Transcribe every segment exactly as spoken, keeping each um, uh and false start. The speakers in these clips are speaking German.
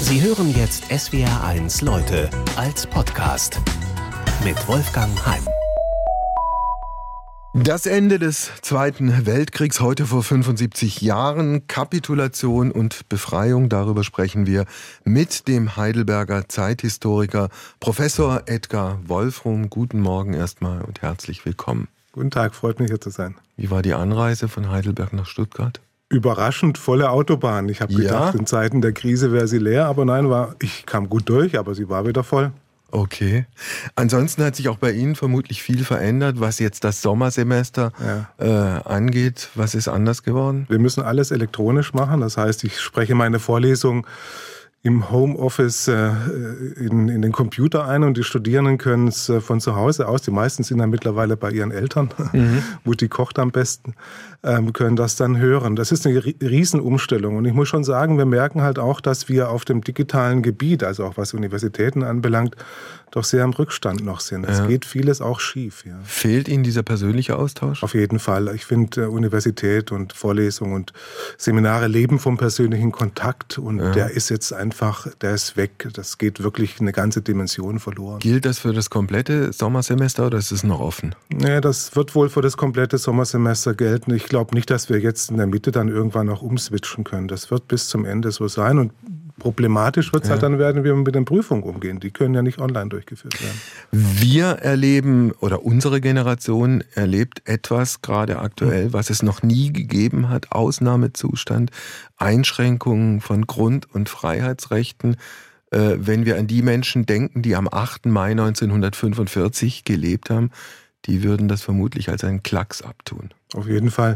Sie hören jetzt S W R eins Leute als Podcast mit Wolfgang Heim. Das Ende des Zweiten Weltkriegs, heute vor fünfundsiebzig Jahren, Kapitulation und Befreiung, darüber sprechen wir mit dem Heidelberger Zeithistoriker Professor Edgar Wolfrum. Guten Morgen erstmal und herzlich willkommen. Guten Tag, freut mich hier zu sein. Wie war die Anreise von Heidelberg nach Stuttgart? Überraschend volle Autobahn. Ich habe gedacht, ja? in Zeiten der Krise wäre sie leer, aber nein, war, ich kam gut durch, aber sie war wieder voll. Okay. Ansonsten hat sich auch bei Ihnen vermutlich viel verändert, was jetzt das Sommersemester ja. äh, angeht. Was ist anders geworden? Wir müssen alles elektronisch machen. Das heißt, ich spreche meine Vorlesung im Homeoffice äh, in, in den Computer ein und die Studierenden können es äh, von zu Hause aus, die meisten sind ja mittlerweile bei ihren Eltern, mhm. Mutti kocht am besten, ähm, können das dann hören. Das ist eine Riesenumstellung und ich muss schon sagen, wir merken halt auch, dass wir auf dem digitalen Gebiet, also auch was Universitäten anbelangt, doch sehr am Rückstand noch sind. Es ja. geht vieles auch schief. Ja. Fehlt Ihnen dieser persönliche Austausch? Auf jeden Fall. Ich finde, Universität und Vorlesungen und Seminare leben vom persönlichen Kontakt und ja. der ist jetzt einfach, der ist weg. Das geht wirklich eine ganze Dimension verloren. Gilt das für das komplette Sommersemester oder ist es noch offen? Ja, das wird wohl für das komplette Sommersemester gelten. Ich glaube nicht, dass wir jetzt in der Mitte dann irgendwann noch umswitchen können. Das wird bis zum Ende so sein und problematisch wird es ja. halt dann werden, wie wir mit den Prüfungen umgehen. Die können ja nicht online durchgeführt werden. Wir erleben, oder unsere Generation erlebt etwas gerade aktuell, mhm. was es noch nie gegeben hat. Ausnahmezustand, Einschränkungen von Grund- und Freiheitsrechten. Äh, wenn wir an die Menschen denken, die am achten Mai neunzehnhundertfünfundvierzig gelebt haben, die würden das vermutlich als einen Klacks abtun. Auf jeden Fall.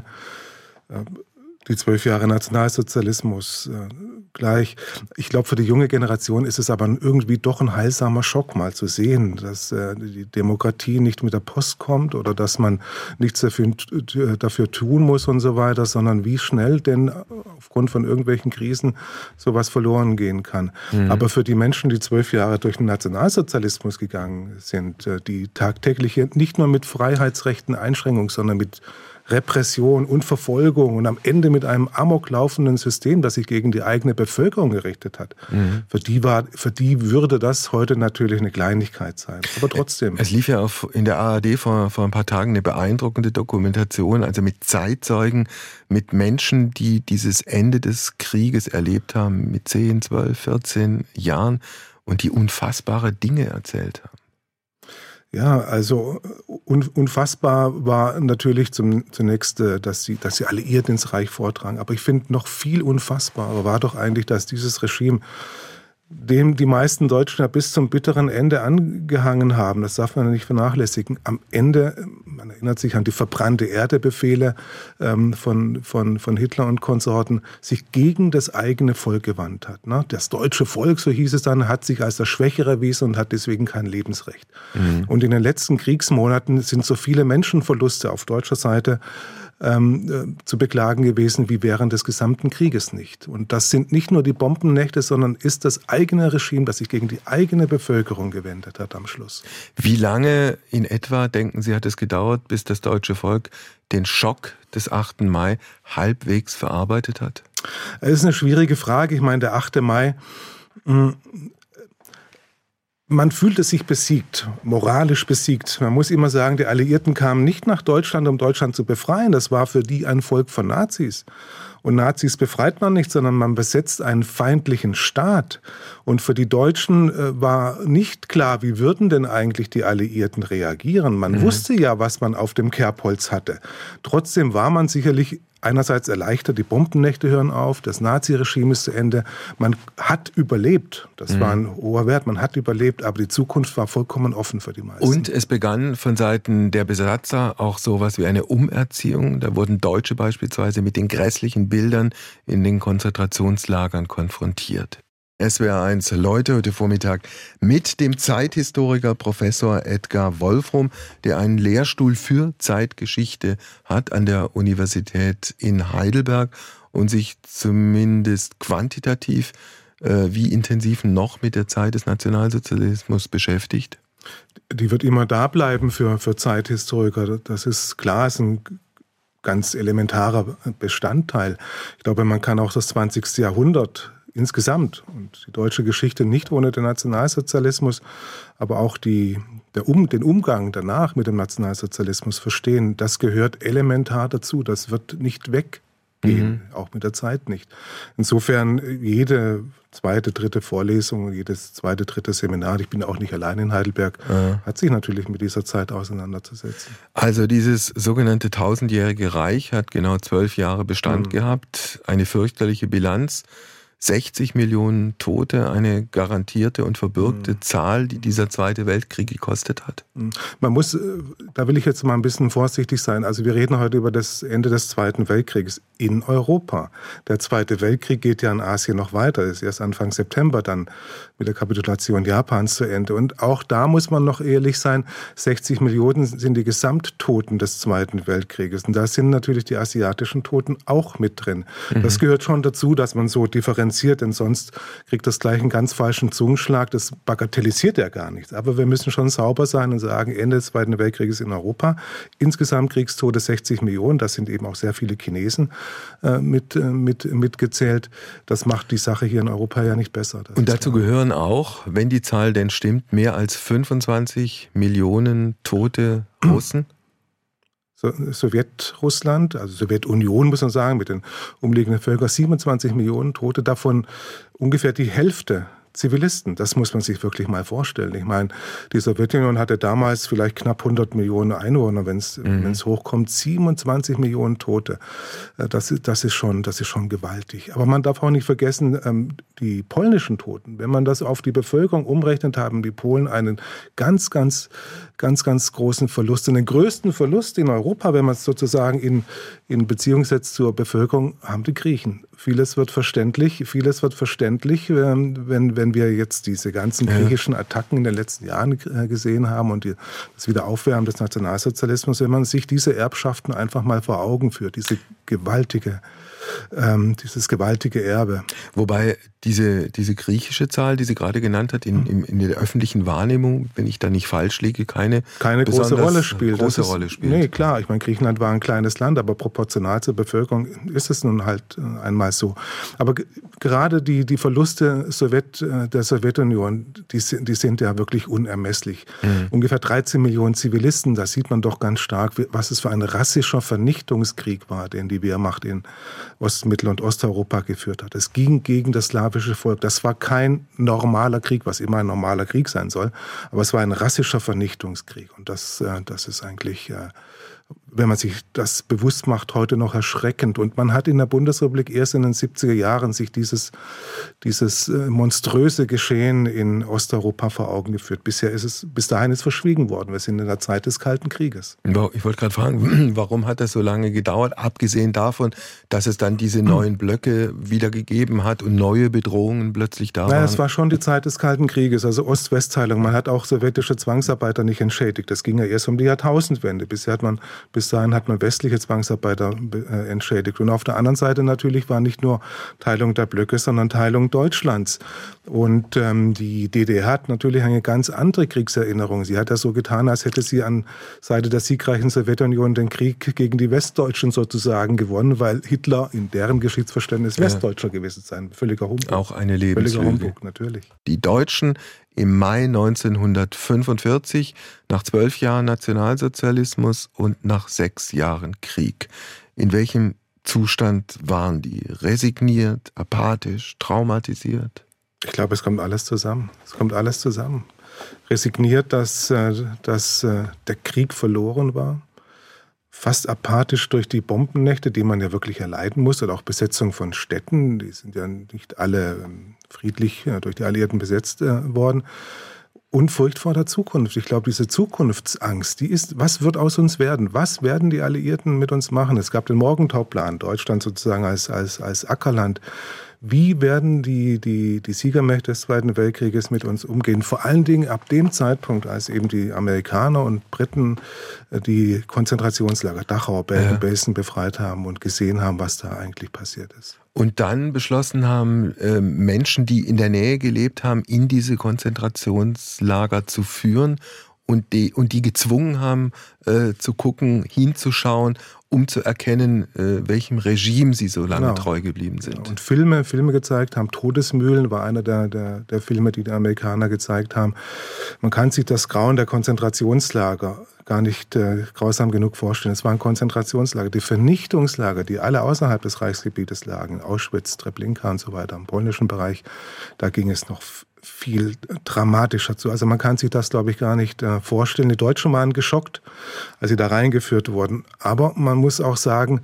Die zwölf Jahre Nationalsozialismus äh, gleich. Ich glaube, für die junge Generation ist es aber irgendwie doch ein heilsamer Schock, mal zu sehen, dass äh, die Demokratie nicht mit der Post kommt oder dass man nichts dafür, dafür tun muss und so weiter, sondern wie schnell denn aufgrund von irgendwelchen Krisen sowas verloren gehen kann. Mhm. Aber für die Menschen, die zwölf Jahre durch den Nationalsozialismus gegangen sind, äh, die tagtäglich nicht nur mit Freiheitsrechten Einschränkungen, sondern mit Repression und Verfolgung und am Ende mit einem amoklaufenden System, das sich gegen die eigene Bevölkerung gerichtet hat. Mhm. Für die war, für die würde das heute natürlich eine Kleinigkeit sein. Aber trotzdem. Es lief ja auf, in der A R D vor, vor ein paar Tagen eine beeindruckende Dokumentation, also mit Zeitzeugen, mit Menschen, die dieses Ende des Krieges erlebt haben, mit zehn, zwölf, vierzehn Jahren und die unfassbare Dinge erzählt haben. Ja, also unfassbar war natürlich zum, zunächst, dass sie, dass die Alliierten ins Reich vortragen. Aber ich finde, noch viel unfassbarer war doch eigentlich, dass dieses Regime, dem die meisten Deutschen ja bis zum bitteren Ende angehangen haben, das darf man nicht vernachlässigen, am Ende, man erinnert sich an die verbrannte Erde-Befehle ähm, von, von, von Hitler und Konsorten, sich gegen das eigene Volk gewandt hat. Ne? Das deutsche Volk, so hieß es dann, hat sich als das Schwächere erwiesen und hat deswegen kein Lebensrecht. Mhm. Und in den letzten Kriegsmonaten sind so viele Menschenverluste auf deutscher Seite Ähm, zu beklagen gewesen, wie während des gesamten Krieges nicht. Und das sind nicht nur die Bombennächte, sondern ist das eigene Regime, das sich gegen die eigene Bevölkerung gewendet hat am Schluss. Wie lange in etwa, denken Sie, hat es gedauert, bis das deutsche Volk den Schock des achten Mai halbwegs verarbeitet hat? Das ist eine schwierige Frage. Ich meine, der achte Mai... Mh, Man fühlte sich besiegt, moralisch besiegt. Man muss immer sagen, die Alliierten kamen nicht nach Deutschland, um Deutschland zu befreien. Das war für die ein Volk von Nazis. Und Nazis befreit man nicht, sondern man besetzt einen feindlichen Staat. Und für die Deutschen äh, war nicht klar, wie würden denn eigentlich die Alliierten reagieren. Man mhm. wusste ja, was man auf dem Kerbholz hatte. Trotzdem war man sicherlich einerseits erleichtert, die Bombennächte hören auf, das Naziregime ist zu Ende. Man hat überlebt, das mhm. war ein hoher Wert, man hat überlebt, aber die Zukunft war vollkommen offen für die meisten. Und es begann von Seiten der Besatzer auch sowas wie eine Umerziehung. Da wurden Deutsche beispielsweise mit den grässlichen Bildern in den Konzentrationslagern konfrontiert. S W R eins Leute heute Vormittag mit dem Zeithistoriker Professor Edgar Wolfrum, der einen Lehrstuhl für Zeitgeschichte hat an der Universität in Heidelberg und sich zumindest quantitativ äh, wie intensiv noch mit der Zeit des Nationalsozialismus beschäftigt. Die wird immer da bleiben für, für Zeithistoriker. Das ist klar, ist ein ganz elementarer Bestandteil. Ich glaube, man kann auch das zwanzigste Jahrhundert insgesamt und die deutsche Geschichte nicht ohne den Nationalsozialismus, aber auch die, der um, den Umgang danach mit dem Nationalsozialismus verstehen, das gehört elementar dazu. Das wird nicht weggehen, mhm. auch mit der Zeit nicht. Insofern jede zweite, dritte Vorlesung, jedes zweite, dritte Seminar, ich bin auch nicht allein in Heidelberg, ja. hat sich natürlich mit dieser Zeit auseinanderzusetzen. Also dieses sogenannte tausendjährige Reich hat genau zwölf Jahre Bestand mhm. gehabt, eine fürchterliche Bilanz, sechzig Millionen Tote, eine garantierte und verbürgte mhm. Zahl, die dieser Zweite Weltkrieg gekostet hat. Man muss, da will ich jetzt mal ein bisschen vorsichtig sein, also wir reden heute über das Ende des Zweiten Weltkrieges in Europa. Der Zweite Weltkrieg geht ja in Asien noch weiter, ist erst Anfang September dann mit der Kapitulation Japans zu Ende. Und auch da muss man noch ehrlich sein, sechzig Millionen sind die Gesamttoten des Zweiten Weltkrieges. Und da sind natürlich die asiatischen Toten auch mit drin. Mhm. Das gehört schon dazu, dass man so differenziert, denn sonst kriegt das gleich einen ganz falschen Zungenschlag. Das bagatellisiert ja gar nichts. Aber wir müssen schon sauber sein und sagen, Ende des Zweiten Weltkrieges in Europa. Insgesamt Kriegstote sechzig Millionen, das sind eben auch sehr viele Chinesen äh, mit, äh, mit, mitgezählt. Das macht die Sache hier in Europa ja nicht besser. Das und dazu gehören auch, wenn die Zahl denn stimmt, mehr als fünfundzwanzig Millionen tote Russen? So, Sowjetrussland, also Sowjetunion muss man sagen, mit den umliegenden Völkern, siebenundzwanzig Millionen Tote, davon ungefähr die Hälfte Zivilisten. Das muss man sich wirklich mal vorstellen. Ich meine, die Sowjetunion hatte damals vielleicht knapp hundert Millionen Einwohner, wenn es mhm. wenn es hochkommt, siebenundzwanzig Millionen Tote. Das, das, ist schon, das ist schon gewaltig. Aber man darf auch nicht vergessen, die polnischen Toten, wenn man das auf die Bevölkerung umrechnet, haben die Polen einen ganz, ganz, ganz, ganz großen Verlust. Und den größten Verlust in Europa, wenn man es sozusagen in, in Beziehung setzt zur Bevölkerung, haben die Griechen. Vieles wird verständlich, vieles wird verständlich, wenn, wenn wir jetzt diese ganzen griechischen Attacken in den letzten Jahren gesehen haben und die, das Wiederaufwärmen des Nationalsozialismus, wenn man sich diese Erbschaften einfach mal vor Augen führt, diese gewaltige, ähm, dieses gewaltige Erbe. Wobei diese, diese griechische Zahl, die sie gerade genannt hat, in, in, in der öffentlichen Wahrnehmung, wenn ich da nicht falsch liege, keine, keine große Rolle spielt. Große ist, Rolle spielt. Nee, klar, ich meine, Griechenland war ein kleines Land, aber proportional zur Bevölkerung ist es nun halt einmal so. Aber g- gerade die, die Verluste Sowjet, der Sowjetunion, die sind, die sind ja wirklich unermesslich. Mhm. Ungefähr dreizehn Millionen Zivilisten, da sieht man doch ganz stark, was es für ein rassischer Vernichtungskrieg war, den die Wehrmacht in Ost-, Mittel- und Osteuropa geführt hat. Es ging gegen das slawische Volk. Das war kein normaler Krieg, was immer ein normaler Krieg sein soll, aber es war ein rassischer Vernichtungskrieg. Und das, das ist eigentlich, wenn man sich das bewusst macht, heute noch erschreckend. Und man hat in der Bundesrepublik erst in den siebziger Jahren sich dieses, dieses monströse Geschehen in Osteuropa vor Augen geführt. Bisher ist es, bis dahin ist verschwiegen worden. Wir sind in der Zeit des Kalten Krieges. Ich wollte gerade fragen, warum hat das so lange gedauert? Abgesehen davon, dass es dann diese neuen Blöcke wieder gegeben hat und neue Bedrohungen plötzlich da waren. Naja, es war schon die Zeit des Kalten Krieges, also Ost-West-Teilung. Man hat auch sowjetische Zwangsarbeiter nicht entschädigt. Das ging ja erst um die Jahrtausendwende. Bisher hat man Bis dahin hat man westliche Zwangsarbeiter äh, entschädigt. Und auf der anderen Seite natürlich war nicht nur Teilung der Blöcke, sondern Teilung Deutschlands. Und ähm, die D D R hat natürlich eine ganz andere Kriegserinnerung. Sie hat ja so getan, als hätte sie an Seite der siegreichen Sowjetunion den Krieg gegen die Westdeutschen sozusagen gewonnen, weil Hitler in deren Geschichtsverständnis ja. Westdeutscher gewesen sein. Völliger Humbug. Auch eine Lebenslüge. Völliger Humbug, natürlich. Die Deutschen im Mai neunzehnhundertfünfundvierzig, nach zwölf Jahren Nationalsozialismus und nach sechs Jahren Krieg. In welchem Zustand waren die? Resigniert, apathisch, traumatisiert? Ich glaube, es kommt alles zusammen. Es kommt alles zusammen. Resigniert, dass, dass der Krieg verloren war. Fast apathisch durch die Bombennächte, die man ja wirklich erleiden muss, oder auch Besetzung von Städten. Die sind ja nicht alle friedlich durch die Alliierten besetzt worden. Und Furcht vor der Zukunft. Ich glaube, diese Zukunftsangst, die ist, was wird aus uns werden? Was werden die Alliierten mit uns machen? Es gab den Morgenthau-Plan, Deutschland sozusagen als, als, als Ackerland. Wie werden die, die, die Siegermächte des Zweiten Weltkrieges mit uns umgehen? Vor allen Dingen ab dem Zeitpunkt, als eben die Amerikaner und Briten die Konzentrationslager Dachau, Bergen-Belsen ja. befreit haben und gesehen haben, was da eigentlich passiert ist. Und dann beschlossen haben, äh, Menschen, die in der Nähe gelebt haben, in diese Konzentrationslager zu führen und die, und die gezwungen haben, äh, zu gucken, hinzuschauen, um zu erkennen, äh, welchem Regime sie so lange genau. treu geblieben sind. Genau. Und Filme, Filme gezeigt haben. Todesmühlen war einer der, der, der Filme, die die Amerikaner gezeigt haben. Man kann sich das Grauen der Konzentrationslager gar nicht äh, grausam genug vorstellen. Es waren Konzentrationslager, die Vernichtungslager, die alle außerhalb des Reichsgebietes lagen, Auschwitz, Treblinka und so weiter, im polnischen Bereich, da ging es noch viel dramatischer zu. Also man kann sich das, glaube ich, gar nicht äh, vorstellen. Die Deutschen waren geschockt, als sie da reingeführt wurden. Aber man muss auch sagen,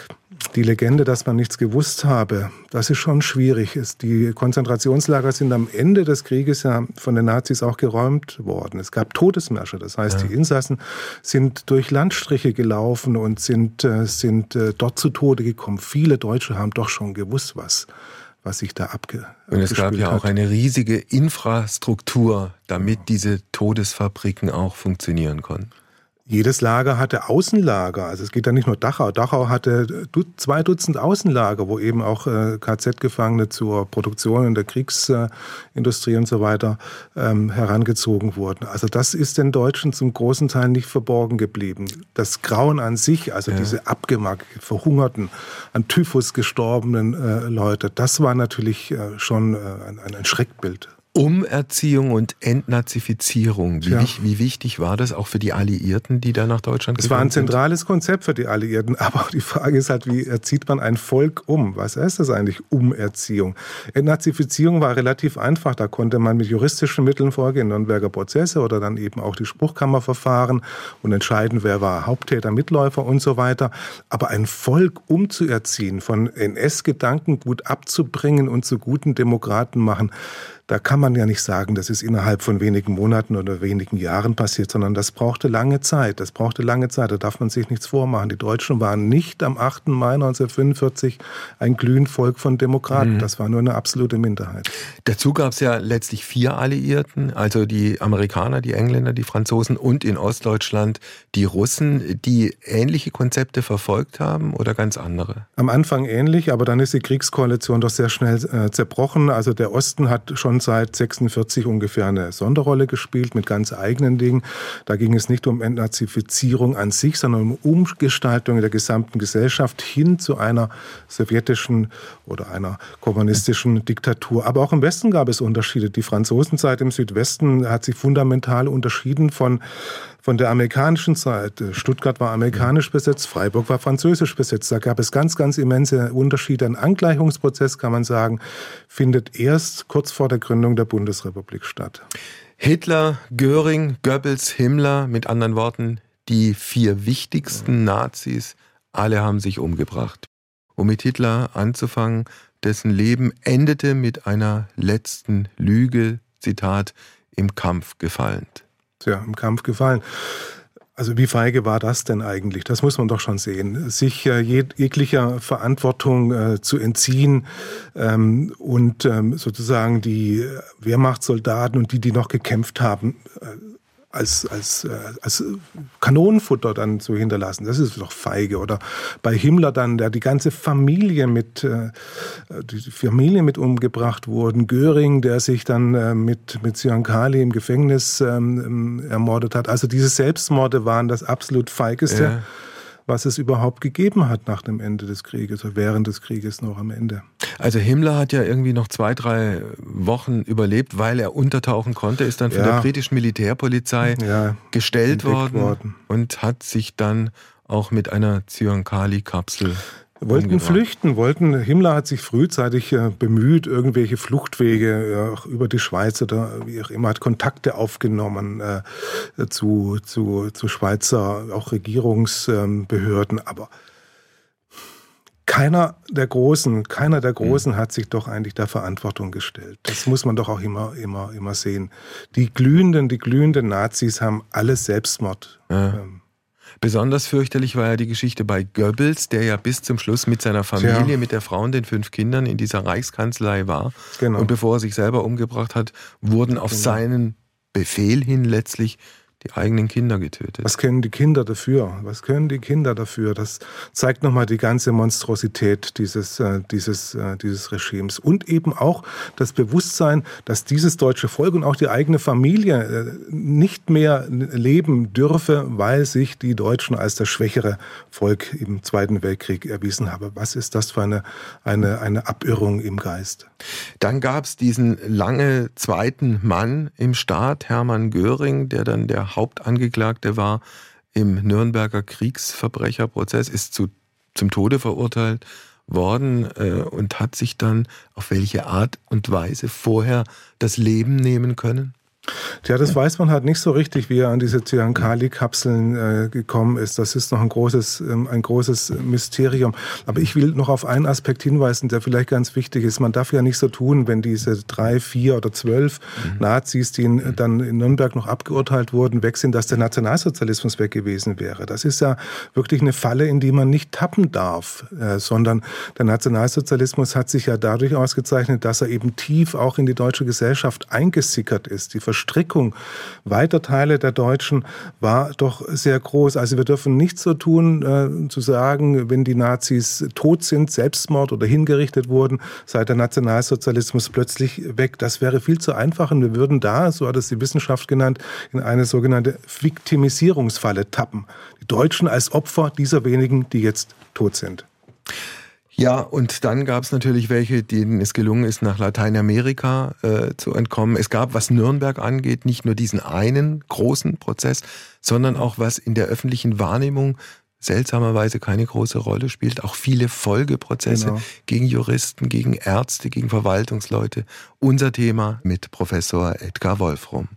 die Legende, dass man nichts gewusst habe, das ist schon schwierig. Die Konzentrationslager sind am Ende des Krieges ja von den Nazis auch geräumt worden. Es gab Todesmärsche, das heißt, ja. die Insassen sind durch Landstriche gelaufen und sind, sind dort zu Tode gekommen. Viele Deutsche haben doch schon gewusst, was, was sich da abge Und es gab ja hat. auch eine riesige Infrastruktur, damit diese Todesfabriken auch funktionieren konnten. Jedes Lager hatte Außenlager. Also es geht ja nicht nur Dachau. Dachau hatte zwei Dutzend Außenlager, wo eben auch K Z-Gefangene zur Produktion in der Kriegsindustrie und so weiter ähm, herangezogen wurden. Also das ist den Deutschen zum großen Teil nicht verborgen geblieben. Das Grauen an sich, also ja. diese abgemagerten, verhungerten, an Typhus gestorbenen äh, Leute, das war natürlich äh, schon äh, ein, ein Schreckbild. Umerziehung und Entnazifizierung. Wie, ja. wich, wie wichtig war das auch für die Alliierten, die da nach Deutschland gekommen sind? Es war ein zentrales Konzept für die Alliierten, aber die Frage ist halt, wie erzieht man ein Volk um? Was heißt das eigentlich, Umerziehung? Entnazifizierung war relativ einfach, da konnte man mit juristischen Mitteln vorgehen, Nürnberger Prozesse oder dann eben auch die Spruchkammerverfahren und entscheiden, wer war Haupttäter, Mitläufer und so weiter. Aber ein Volk umzuerziehen, von N S-Gedankengut abzubringen und zu guten Demokraten machen, da kann man ja nicht sagen, das ist innerhalb von wenigen Monaten oder wenigen Jahren passiert, sondern das brauchte lange Zeit. Das brauchte lange Zeit, da darf man sich nichts vormachen. Die Deutschen waren nicht am achten Mai neunzehnhundertfünfundvierzig ein glühendes Volk von Demokraten. Mhm. Das war nur eine absolute Minderheit. Dazu gab es ja letztlich vier Alliierten, also die Amerikaner, die Engländer, die Franzosen und in Ostdeutschland die Russen, die ähnliche Konzepte verfolgt haben oder ganz andere? Am Anfang ähnlich, aber dann ist die Kriegskoalition doch sehr schnell äh, zerbrochen. Also der Osten hat schon seit sechsundvierzig ungefähr eine Sonderrolle gespielt mit ganz eigenen Dingen. Da ging es nicht um Entnazifizierung an sich, sondern um Umgestaltung der gesamten Gesellschaft hin zu einer sowjetischen oder einer kommunistischen Diktatur. Aber auch im Westen gab es Unterschiede. Die Franzosenzeit im Südwesten hat sich fundamental unterschieden von Von der amerikanischen Seite. Stuttgart war amerikanisch besetzt, Freiburg war französisch besetzt. Da gab es ganz, ganz immense Unterschiede. Ein Angleichungsprozess, kann man sagen, findet erst kurz vor der Gründung der Bundesrepublik statt. Hitler, Göring, Goebbels, Himmler, mit anderen Worten, die vier wichtigsten Nazis, alle haben sich umgebracht. Um mit Hitler anzufangen, dessen Leben endete mit einer letzten Lüge, Zitat, im Kampf gefallend. Ja, im Kampf gefallen. Also wie feige war das denn eigentlich? Das muss man doch schon sehen. Sich äh, jeg- jeglicher Verantwortung äh, zu entziehen ähm, und ähm, sozusagen die Wehrmachtssoldaten und die, die noch gekämpft haben, äh, als, als, äh, als Kanonenfutter dann zu hinterlassen. Das ist doch feige. Oder bei Himmler dann, der die ganze Familie mit, äh, die Familie mit umgebracht wurden. Göring, der sich dann äh, mit, mit Zyankali im Gefängnis ähm, ermordet hat. Also diese Selbstmorde waren das absolut feigeste, ja. was es überhaupt gegeben hat nach dem Ende des Krieges oder während des Krieges noch am Ende. Also Himmler hat ja irgendwie noch zwei, drei Wochen überlebt, weil er untertauchen konnte, ist dann von ja. der britischen Militärpolizei ja, gestellt worden, worden und hat sich dann auch mit einer Zyankali-Kapsel wollten umgebracht. flüchten, wollten. Himmler hat sich frühzeitig äh, bemüht, irgendwelche Fluchtwege ja, über die Schweiz oder wie auch immer, hat Kontakte aufgenommen äh, zu, zu, zu Schweizer, auch Regierungsbehörden, ähm, aber Keiner der Großen, keiner der Großen mhm. hat sich doch eigentlich der Verantwortung gestellt. Das muss man doch auch immer, immer, immer sehen. Die glühenden, die glühenden Nazis haben alles Selbstmord. Ja. Ähm, Besonders fürchterlich war ja die Geschichte bei Goebbels, der ja bis zum Schluss mit seiner Familie, ja. mit der Frau und den fünf Kindern in dieser Reichskanzlei war. Genau. Und bevor er sich selber umgebracht hat, wurden auf genau. seinen Befehl hin letztlich die eigenen Kinder getötet. Was können die Kinder dafür? Was können die Kinder dafür? Das zeigt nochmal die ganze Monstrosität dieses, äh, dieses, äh, dieses Regimes. Und eben auch das Bewusstsein, dass dieses deutsche Volk und auch die eigene Familie äh, nicht mehr leben dürfe, weil sich die Deutschen als das schwächere Volk im Zweiten Weltkrieg erwiesen haben. Was ist das für eine, eine, eine Abirrung im Geist? Dann gab es diesen lange zweiten Mann im Staat, Hermann Göring, der dann der Hauptangeklagte war im Nürnberger Kriegsverbrecherprozess, ist zu, zum Tode verurteilt worden äh, und hat sich dann auf welche Art und Weise vorher das Leben nehmen können? Tja, das weiß man halt nicht so richtig, wie er an diese Zyankali-Kapseln äh, gekommen ist. Das ist noch ein großes, ähm, ein großes Mysterium. Aber ich will noch auf einen Aspekt hinweisen, der vielleicht ganz wichtig ist. Man darf ja nicht so tun, wenn diese drei, vier oder zwölf mhm. Nazis, die in, dann in Nürnberg noch abgeurteilt wurden, weg sind, dass der Nationalsozialismus weg gewesen wäre. Das ist ja wirklich eine Falle, in die man nicht tappen darf, äh, sondern der Nationalsozialismus hat sich ja dadurch ausgezeichnet, dass er eben tief auch in die deutsche Gesellschaft eingesickert ist. Die Verstrickung weiter Teile der Deutschen war doch sehr groß. Also wir dürfen nicht so tun, äh, zu sagen, wenn die Nazis tot sind, Selbstmord oder hingerichtet wurden, sei der Nationalsozialismus plötzlich weg. Das wäre viel zu einfach und wir würden da, so hat es die Wissenschaft genannt, in eine sogenannte Viktimisierungsfalle tappen. Die Deutschen als Opfer dieser wenigen, die jetzt tot sind. Ja, und dann gab es natürlich welche, denen es gelungen ist, nach Lateinamerika äh, zu entkommen. Es gab, was Nürnberg angeht, nicht nur diesen einen großen Prozess, sondern auch, was in der öffentlichen Wahrnehmung seltsamerweise keine große Rolle spielt, auch viele Folgeprozesse genau. gegen Juristen, gegen Ärzte, gegen Verwaltungsleute. Unser Thema mit Professor Edgar Wolfrum.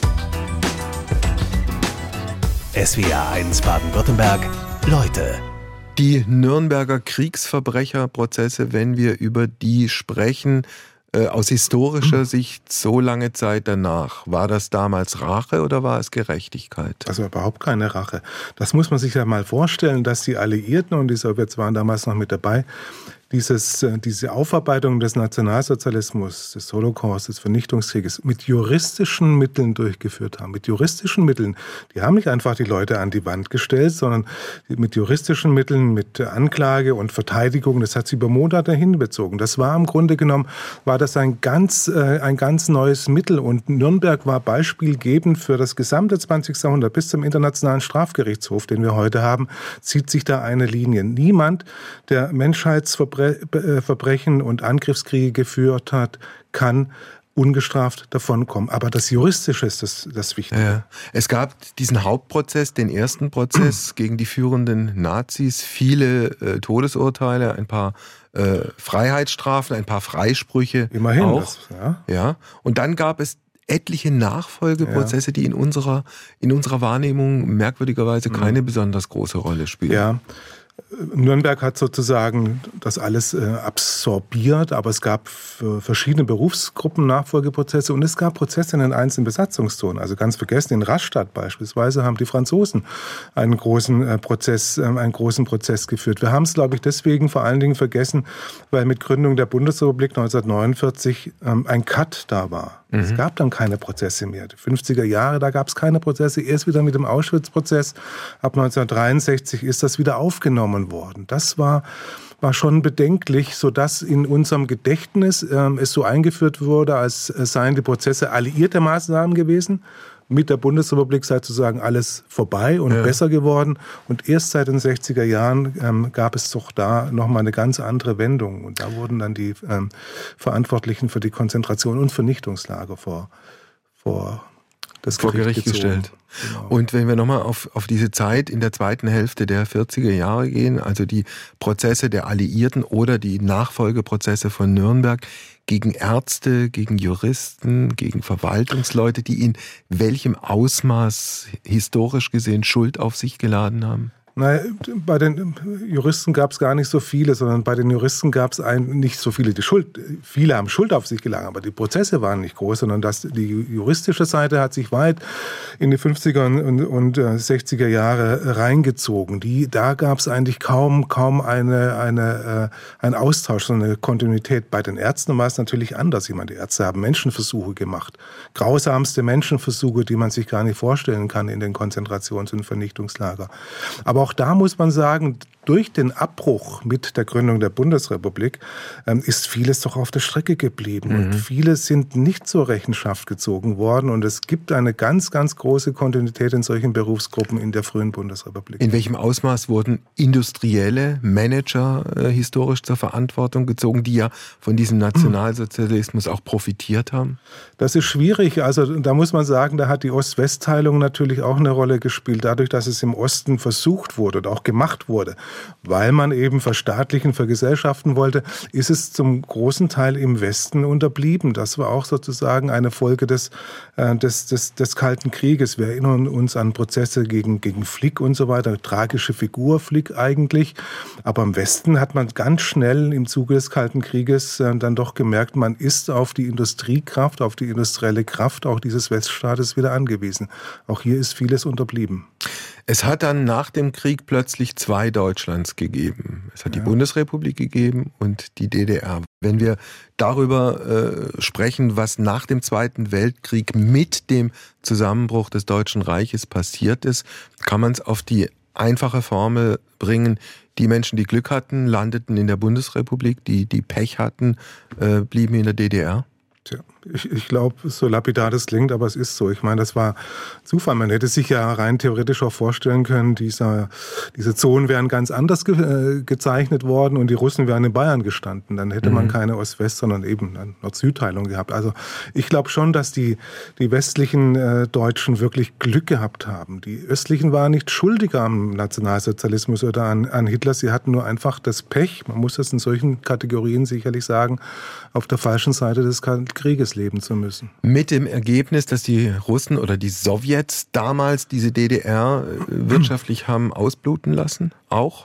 S W R eins Baden-Württemberg, Leute. Die Nürnberger Kriegsverbrecherprozesse, wenn wir über die sprechen, äh, aus historischer Sicht so lange Zeit danach, war das damals Rache oder war es Gerechtigkeit? Also überhaupt keine Rache. Das muss man sich ja mal vorstellen, dass die Alliierten und die Sowjets waren damals noch mit dabei, Dieses, diese Aufarbeitung des Nationalsozialismus, des Holocaust, des Vernichtungskrieges mit juristischen Mitteln durchgeführt haben. Mit juristischen Mitteln. Die haben nicht einfach die Leute an die Wand gestellt, sondern mit juristischen Mitteln, mit Anklage und Verteidigung. Das hat sie über Monate hinbezogen. Das war im Grunde genommen, war das ein ganz, ein ganz neues Mittel. Und Nürnberg war beispielgebend für das gesamte zwanzigste Jahrhundert bis zum Internationalen Strafgerichtshof, den wir heute haben, zieht sich da eine Linie. Niemand, der Menschheitsverbrechen Verbrechen und Angriffskriege geführt hat, kann ungestraft davonkommen. Aber das Juristische ist das, das Wichtige. Ja. Es gab diesen Hauptprozess, den ersten Prozess gegen die führenden Nazis, viele äh, Todesurteile, ein paar äh, Freiheitsstrafen, ein paar Freisprüche. Immerhin. Auch. Das, ja. Ja. Und dann gab es etliche Nachfolgeprozesse, ja. die in unserer, in unserer Wahrnehmung merkwürdigerweise mhm. keine besonders große Rolle spielen. Ja. Nürnberg hat sozusagen das alles äh, absorbiert, aber es gab für verschiedene Berufsgruppen Nachfolgeprozesse und es gab Prozesse in den einzelnen Besatzungszonen. Also ganz vergessen, in Rastatt beispielsweise haben die Franzosen einen großen äh, Prozess, äh, einen großen Prozess geführt. Wir haben es, glaube ich, deswegen vor allen Dingen vergessen, weil mit Gründung der Bundesrepublik neunzehnhundertneunundvierzig ähm, ein Cut da war. Mhm. Es gab dann keine Prozesse mehr. Die fünfziger Jahre, da gab es keine Prozesse. Erst wieder mit dem Auschwitz-Prozess. Ab neunzehnhundertdreiundsechzig ist das wieder aufgenommen worden. Das war, war schon bedenklich, sodass in unserem Gedächtnis ähm, es so eingeführt wurde, als seien die Prozesse alliierte Maßnahmen gewesen. Mit der Bundesrepublik sei sozusagen alles vorbei und ja. besser geworden. Und erst seit den sechziger Jahren ähm, gab es doch da nochmal eine ganz andere Wendung. Und da wurden dann die ähm, Verantwortlichen für die Konzentration und Vernichtungslager vor, vor das vor Gericht, Gericht gestellt. Genau. Und wenn wir nochmal auf, auf diese Zeit in der zweiten Hälfte der vierziger Jahre gehen, also die Prozesse der Alliierten oder die Nachfolgeprozesse von Nürnberg gegen Ärzte, gegen Juristen, gegen Verwaltungsleute, die in welchem Ausmaß historisch gesehen Schuld auf sich geladen haben? Na, bei den Juristen gab es gar nicht so viele, sondern bei den Juristen gab es nicht so viele, die Schuld, viele haben Schuld auf sich geladen, aber die Prozesse waren nicht groß, sondern das, die juristische Seite hat sich weit in die fünfziger und, und sechziger Jahre reingezogen. Die, da gab es eigentlich kaum, kaum eine, eine, äh, einen Austausch, so eine Kontinuität. Bei den Ärzten war es natürlich anders. Ich meine, die Ärzte haben Menschenversuche gemacht. Grausamste Menschenversuche, die man sich gar nicht vorstellen kann in den Konzentrations- und Vernichtungslager. Aber auch da muss man sagen, durch den Abbruch mit der Gründung der Bundesrepublik ähm, ist vieles doch auf der Strecke geblieben. Mhm. Und viele sind nicht zur Rechenschaft gezogen worden. Und es gibt eine ganz, ganz große Kontinuität in solchen Berufsgruppen in der frühen Bundesrepublik. In welchem Ausmaß wurden industrielle Manager äh, historisch zur Verantwortung gezogen, die ja von diesem Nationalsozialismus auch profitiert haben? Das ist schwierig. Also da muss man sagen, da hat die Ost-West-Teilung natürlich auch eine Rolle gespielt. Dadurch, dass es im Osten versucht wurde und auch gemacht wurde, weil man eben verstaatlichen, vergesellschaften wollte, ist es zum großen Teil im Westen unterblieben. Das war auch sozusagen eine Folge des, äh, des, des, des Kalten Krieges. Wir erinnern uns an Prozesse gegen, gegen Flick und so weiter. Tragische Figur Flick eigentlich. Aber im Westen hat man ganz schnell im Zuge des Kalten Krieges äh, dann doch gemerkt, man ist auf die Industriekraft, auf die industrielle Kraft auch dieses Weststaates wieder angewiesen. Auch hier ist vieles unterblieben. Es hat dann nach dem Krieg plötzlich zwei Deutschlands gegeben. Es hat ja. die Bundesrepublik gegeben und die D D R. Wenn wir darüber äh, sprechen, was nach dem Zweiten Weltkrieg mit dem Zusammenbruch des Deutschen Reiches passiert ist, kann man es auf die einfache Formel bringen. Die Menschen, die Glück hatten, landeten in der Bundesrepublik. Die, die Pech hatten, äh, blieben in der D D R. Tja, ich, ich glaube, so lapidar das klingt, aber es ist so. Ich meine, das war Zufall. Man hätte sich ja rein theoretisch auch vorstellen können, dieser, diese Zonen wären ganz anders ge, äh, gezeichnet worden und die Russen wären in Bayern gestanden. Dann hätte mhm. man keine Ost-West, sondern eben eine Nord-Süd-Teilung gehabt. Also ich glaube schon, dass die, die westlichen äh, Deutschen wirklich Glück gehabt haben. Die östlichen waren nicht schuldiger am Nationalsozialismus oder an, an Hitler. Sie hatten nur einfach das Pech, man muss das in solchen Kategorien sicherlich sagen, auf der falschen Seite des Krieges leben zu müssen. Mit dem Ergebnis, dass die Russen oder die Sowjets damals diese D D R wirtschaftlich haben ausbluten lassen, auch?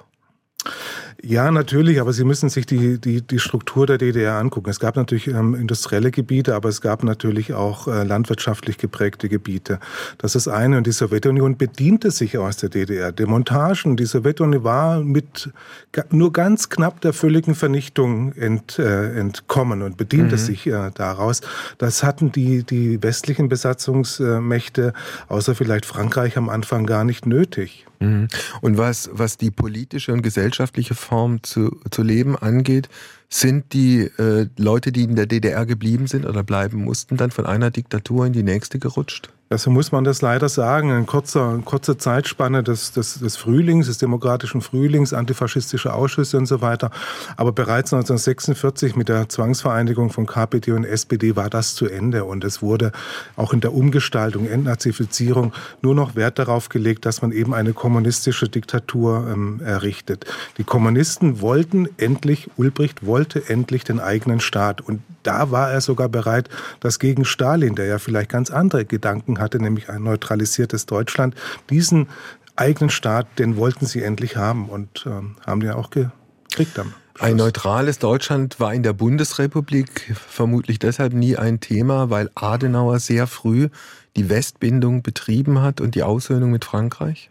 Ja, natürlich, aber Sie müssen sich die, die, die Struktur der D D R angucken. Es gab natürlich ähm, industrielle Gebiete, aber es gab natürlich auch äh, landwirtschaftlich geprägte Gebiete. Das ist eine. Und die Sowjetunion bediente sich aus der D D R. Demontagen, die Sowjetunion war mit nur ganz knapp der völligen Vernichtung ent, äh, entkommen und bediente mhm. sich äh, daraus. Das hatten die, die westlichen Besatzungsmächte, außer vielleicht Frankreich am Anfang, gar nicht nötig. Und was, was die politische und gesellschaftliche Form zu, zu leben angeht, sind die äh, Leute, die in der D D R geblieben sind oder bleiben mussten, dann von einer Diktatur in die nächste gerutscht? Also muss man das leider sagen. Eine kurze, kurze Zeitspanne des, des, des Frühlings, des demokratischen Frühlings, antifaschistische Ausschüsse und so weiter. Aber bereits neunzehnhundertsechsundvierzig mit der Zwangsvereinigung von K P D und S P D war das zu Ende. Und es wurde auch in der Umgestaltung, Entnazifizierung nur noch Wert darauf gelegt, dass man eben eine kommunistische Diktatur ähm, errichtet. Die Kommunisten wollten endlich, Ulbricht wollte endlich den eigenen Staat. Und da war er sogar bereit, das gegen Stalin, der ja vielleicht ganz andere Gedanken hatte, nämlich ein neutralisiertes Deutschland, diesen eigenen Staat, den wollten sie endlich haben und ähm, haben den auch gekriegt am Schluss. Ein neutrales Deutschland war in der Bundesrepublik vermutlich deshalb nie ein Thema, weil Adenauer sehr früh die Westbindung betrieben hat und die Aussöhnung mit Frankreich?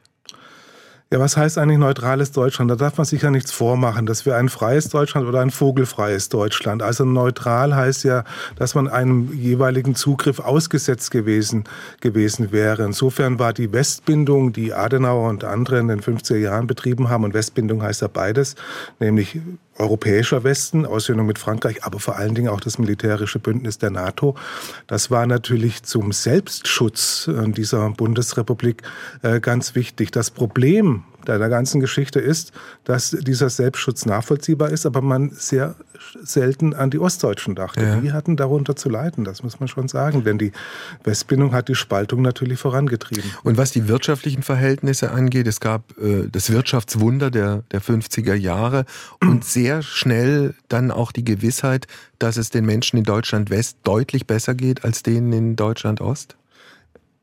Ja, was heißt eigentlich neutrales Deutschland? Da darf man sich ja nichts vormachen, dass wir ein freies Deutschland oder ein vogelfreies Deutschland. Also neutral heißt ja, dass man einem jeweiligen Zugriff ausgesetzt gewesen, gewesen wäre. Insofern war die Westbindung, die Adenauer und andere in den fünfziger Jahren betrieben haben, und Westbindung heißt ja beides, nämlich europäischer Westen, Aussöhnung mit Frankreich, aber vor allen Dingen auch das militärische Bündnis der NATO. Das war natürlich zum Selbstschutz dieser Bundesrepublik ganz wichtig. Das Problem der ganzen Geschichte ist, dass dieser Selbstschutz nachvollziehbar ist, aber man sehr selten an die Ostdeutschen dachte. Ja. Die hatten darunter zu leiden, das muss man schon sagen, denn die Westbindung hat die Spaltung natürlich vorangetrieben. Und was die wirtschaftlichen Verhältnisse angeht, es gab äh, das Wirtschaftswunder der, der fünfziger Jahre und sehr schnell dann auch die Gewissheit, dass es den Menschen in Deutschland West deutlich besser geht als denen in Deutschland Ost?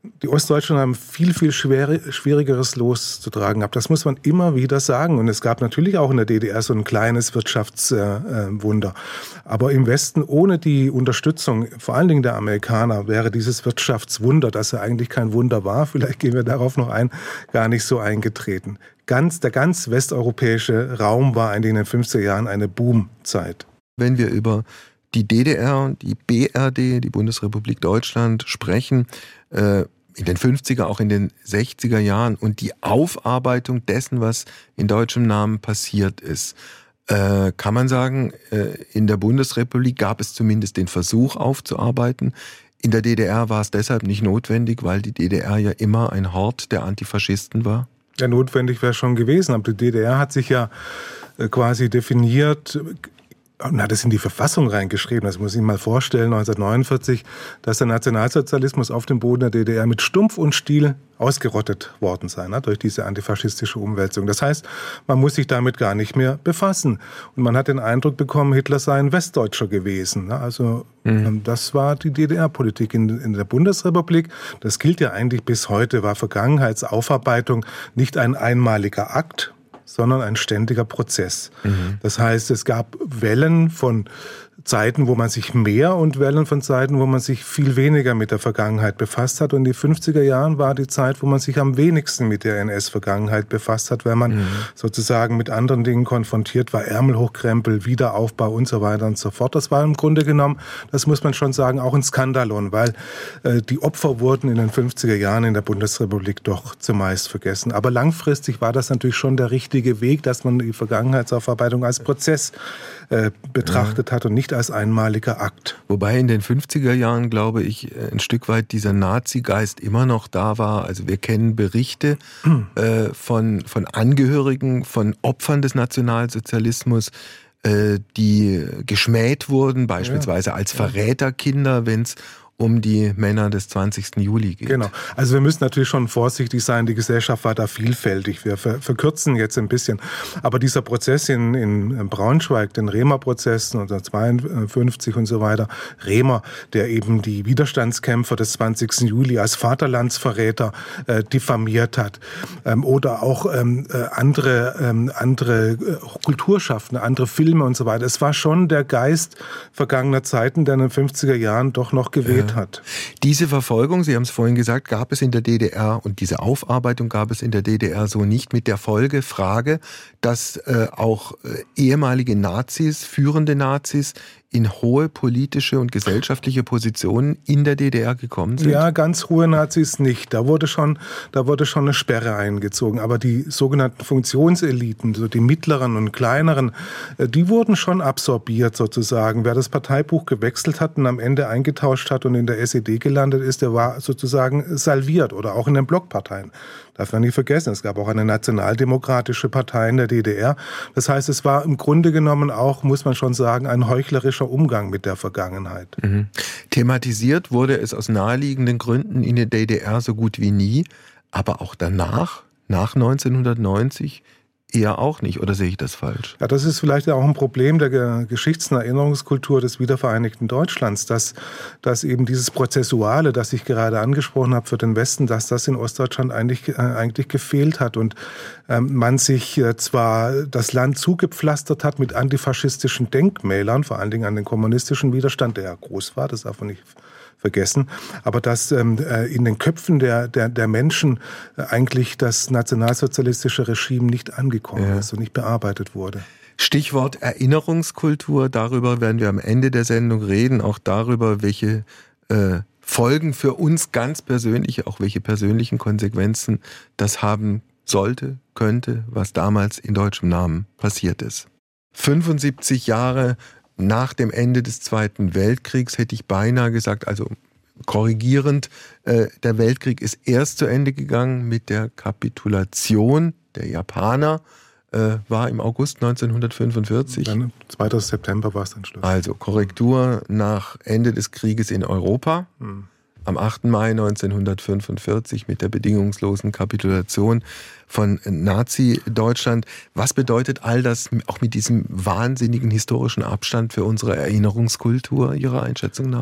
Die Ostdeutschen haben viel, viel schwer, schwierigeres Los zu tragen gehabt. Das muss man immer wieder sagen. Und es gab natürlich auch in der D D R so ein kleines Wirtschaftswunder. Äh, Aber im Westen ohne die Unterstützung, vor allen Dingen der Amerikaner, wäre dieses Wirtschaftswunder, das ja eigentlich kein Wunder war, vielleicht gehen wir darauf noch ein, gar nicht so eingetreten. Ganz, der ganz westeuropäische Raum war eigentlich in den fünfziger Jahren eine Boomzeit. Wenn wir über die D D R, die B R D, die Bundesrepublik Deutschland sprechen, äh, in den fünfziger, auch in den sechziger Jahren und die Aufarbeitung dessen, was in deutschem Namen passiert ist, äh, kann man sagen, äh, in der Bundesrepublik gab es zumindest den Versuch aufzuarbeiten. In der D D R war es deshalb nicht notwendig, weil die D D R ja immer ein Hort der Antifaschisten war. Ja, notwendig wäre schon gewesen, aber die D D R hat sich ja äh, quasi definiert und hat es in die Verfassung reingeschrieben. Das muss ich mal vorstellen, neunzehnhundertneunundvierzig, dass der Nationalsozialismus auf dem Boden der D D R mit Stumpf und Stiel ausgerottet worden sei, ne, durch diese antifaschistische Umwälzung. Das heißt, man muss sich damit gar nicht mehr befassen. Und man hat den Eindruck bekommen, Hitler sei ein Westdeutscher gewesen. Ne? Also mhm. das war die D D R-Politik in, in der Bundesrepublik. Das gilt ja eigentlich bis heute, war Vergangenheitsaufarbeitung nicht ein einmaliger Akt, sondern ein ständiger Prozess. Mhm. Das heißt, es gab Wellen von Zeiten, wo man sich mehr und Wellen von Zeiten, wo man sich viel weniger mit der Vergangenheit befasst hat. Und in die fünfziger Jahren war die Zeit, wo man sich am wenigsten mit der N S-Vergangenheit befasst hat, weil man mhm. sozusagen mit anderen Dingen konfrontiert war, Ärmel hochkrempel, Wiederaufbau und so weiter und so fort. Das war im Grunde genommen, das muss man schon sagen, auch ein Skandalon, weil äh, die Opfer wurden in den fünfziger Jahren in der Bundesrepublik doch zumeist vergessen. Aber langfristig war das natürlich schon der richtige Weg, dass man die Vergangenheitsaufarbeitung als Prozess äh, betrachtet ja. hat und nicht als einmaliger Akt. Wobei in den fünfziger Jahren, glaube ich, ein Stück weit dieser Nazi-Geist immer noch da war. Also wir kennen Berichte äh, von, von Angehörigen, von Opfern des Nationalsozialismus, äh, die geschmäht wurden, beispielsweise ja. als Verräterkinder, wenn es um die Männer des zwanzigsten Juli geht. Genau. Also wir müssen natürlich schon vorsichtig sein. Die Gesellschaft war da vielfältig. Wir verkürzen jetzt ein bisschen. Aber dieser Prozess in, in Braunschweig, den Rehmer-Prozess neunzehnhundertzweiundfünfzig und so weiter, Rehmer, der eben die Widerstandskämpfer des zwanzigsten Juli als Vaterlandsverräter äh, diffamiert hat. Ähm, oder auch ähm, äh, andere, ähm, andere äh, Kulturschaffende, andere Filme und so weiter. Es war schon der Geist vergangener Zeiten, der in den fünfziger Jahren doch noch gewählt hat. Diese Verfolgung, Sie haben es vorhin gesagt, gab es in der D D R und diese Aufarbeitung gab es in der D D R so nicht, mit der Folgefrage, dass äh, auch äh, ehemalige Nazis, führende Nazis in hohe politische und gesellschaftliche Positionen in der D D R gekommen sind? Ja, ganz hohe Nazis nicht. Da wurde schon, da wurde schon eine Sperre eingezogen. Aber die sogenannten Funktionseliten, so die mittleren und kleineren, die wurden schon absorbiert sozusagen. Wer das Parteibuch gewechselt hat und am Ende eingetauscht hat und in der S E D gelandet ist, der war sozusagen salviert oder auch in den Blockparteien. Darf man nicht vergessen, es gab auch eine nationaldemokratische Partei in der D D R. Das heißt, es war im Grunde genommen auch, muss man schon sagen, ein heuchlerischer Umgang mit der Vergangenheit. Mhm. Thematisiert wurde es aus naheliegenden Gründen in der D D R so gut wie nie, aber auch danach, nach neunzehnhundertneunzig, eher auch nicht, oder sehe ich das falsch? Ja, das ist vielleicht auch ein Problem der Geschichts- und Erinnerungskultur des wiedervereinigten Deutschlands, dass, dass eben dieses Prozessuale, das ich gerade angesprochen habe für den Westen, dass das in Ostdeutschland eigentlich, äh, eigentlich gefehlt hat und ähm, man sich äh, zwar das Land zugepflastert hat mit antifaschistischen Denkmälern, vor allen Dingen an den kommunistischen Widerstand, der ja groß war, das darf man nicht vergessen, aber dass ähm, in den Köpfen der, der, der Menschen äh, eigentlich das nationalsozialistische Regime nicht angekommen ja. ist und nicht bearbeitet wurde. Stichwort Erinnerungskultur, darüber werden wir am Ende der Sendung reden, auch darüber, welche äh, Folgen für uns ganz persönlich, auch welche persönlichen Konsequenzen das haben sollte, könnte, was damals in deutschem Namen passiert ist. fünfundsiebzig Jahre nach dem Ende des Zweiten Weltkriegs hätte ich beinahe gesagt, also korrigierend, äh, der Weltkrieg ist erst zu Ende gegangen mit der Kapitulation der Japaner, äh, war im August neunzehnhundertfünfundvierzig. Dann zweiter September war es dann Schluss. Also Korrektur nach Ende des Krieges in Europa. Hm. Am achten Mai neunzehnhundertfünfundvierzig mit der bedingungslosen Kapitulation von Nazi-Deutschland. Was bedeutet all das auch mit diesem wahnsinnigen historischen Abstand für unsere Erinnerungskultur Ihrer Einschätzung nach?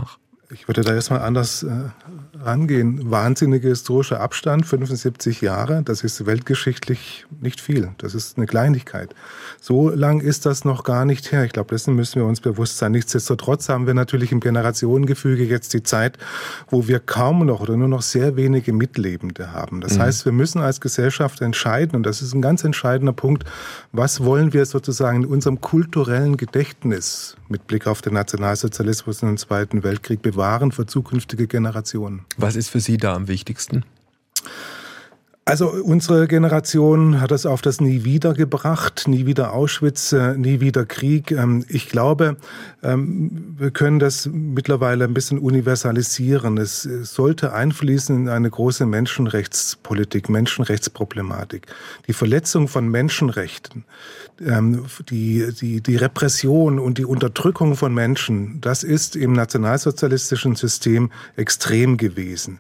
Ich würde da erstmal anders äh, rangehen. Wahnsinniger historischer Abstand, fünfundsiebzig Jahre, das ist weltgeschichtlich nicht viel. Das ist eine Kleinigkeit. So lang ist das noch gar nicht her. Ich glaube, dessen müssen wir uns bewusst sein. Nichtsdestotrotz haben wir natürlich im Generationengefüge jetzt die Zeit, wo wir kaum noch oder nur noch sehr wenige Mitlebende haben. Das mhm. heißt, wir müssen als Gesellschaft entscheiden, und das ist ein ganz entscheidender Punkt, was wollen wir sozusagen in unserem kulturellen Gedächtnis mit Blick auf den Nationalsozialismus und den Zweiten Weltkrieg bewahren für zukünftige Generationen. Was ist für Sie da am wichtigsten? Also unsere Generation hat es auf das Nie wieder gebracht, nie wieder Auschwitz, nie wieder Krieg. Ich glaube, wir können das mittlerweile ein bisschen universalisieren. Es sollte einfließen in eine große Menschenrechtspolitik, Menschenrechtsproblematik. Die Verletzung von Menschenrechten, die, die, die Repression und die Unterdrückung von Menschen, das ist im nationalsozialistischen System extrem gewesen.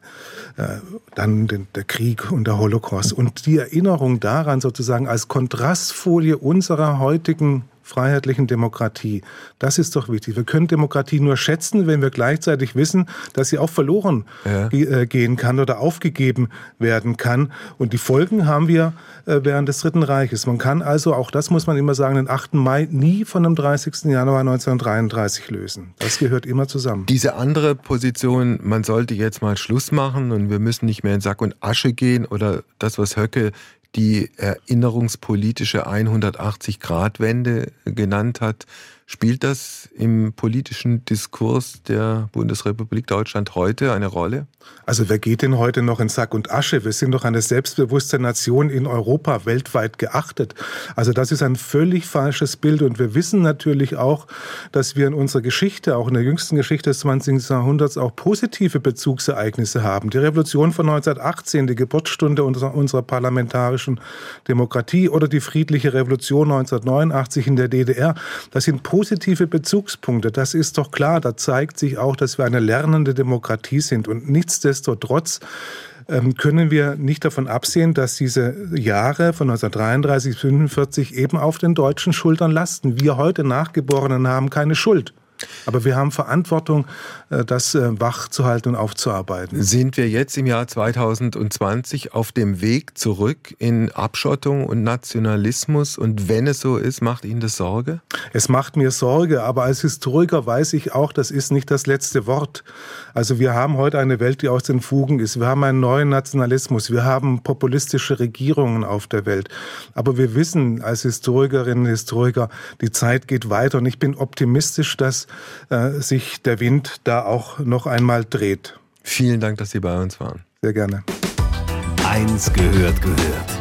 Dann der Krieg und der Holocaust. Und die Erinnerung daran sozusagen als Kontrastfolie unserer heutigen freiheitlichen Demokratie, das ist doch wichtig. Wir können Demokratie nur schätzen, wenn wir gleichzeitig wissen, dass sie auch verloren ja. ge- gehen kann oder aufgegeben werden kann. Und die Folgen haben wir äh, während des Dritten Reiches. Man kann also, auch das muss man immer sagen, den achten Mai nie von dem dreißigsten Januar neunzehnhundertdreiunddreißig lösen. Das gehört immer zusammen. Diese andere Position, man sollte jetzt mal Schluss machen und wir müssen nicht mehr in Sack und Asche gehen, oder das, was Höcke die erinnerungspolitische hundertachtzig-Grad-Wende genannt hat. Spielt das im politischen Diskurs der Bundesrepublik Deutschland heute eine Rolle? Also wer geht denn heute noch in Sack und Asche? Wir sind doch eine selbstbewusste Nation in Europa, weltweit geachtet. Also das ist ein völlig falsches Bild. Und wir wissen natürlich auch, dass wir in unserer Geschichte, auch in der jüngsten Geschichte des zwanzigsten Jahrhunderts, auch positive Bezugsereignisse haben. Die Revolution von neunzehnhundertachtzehn, die Geburtsstunde unserer, unserer parlamentarischen Demokratie, oder die friedliche Revolution neunzehnhundertneunundachtzig in der D D R. Das sind positive Bezugspunkte. Das ist doch klar. Da zeigt sich auch, dass wir eine lernende Demokratie sind. Und nichtsdestotrotz ähm, können wir nicht davon absehen, dass diese Jahre von neunzehnhundertdreiunddreißig bis fünfundvierzig eben auf den deutschen Schultern lasten. Wir heute Nachgeborenen haben keine Schuld. Aber wir haben Verantwortung, das wach zu halten und aufzuarbeiten. Sind wir jetzt im Jahr zweitausendzwanzig auf dem Weg zurück in Abschottung und Nationalismus? Und wenn es so ist, macht Ihnen das Sorge? Es macht mir Sorge, aber als Historiker weiß ich auch, das ist nicht das letzte Wort. Also wir haben heute eine Welt, die aus den Fugen ist. Wir haben einen neuen Nationalismus. Wir haben populistische Regierungen auf der Welt. Aber wir wissen als Historikerinnen und Historiker, die Zeit geht weiter. Und ich bin optimistisch, dass äh, sich der Wind da auch noch einmal dreht. Vielen Dank, dass Sie bei uns waren. Sehr gerne. Eins gehört gehört.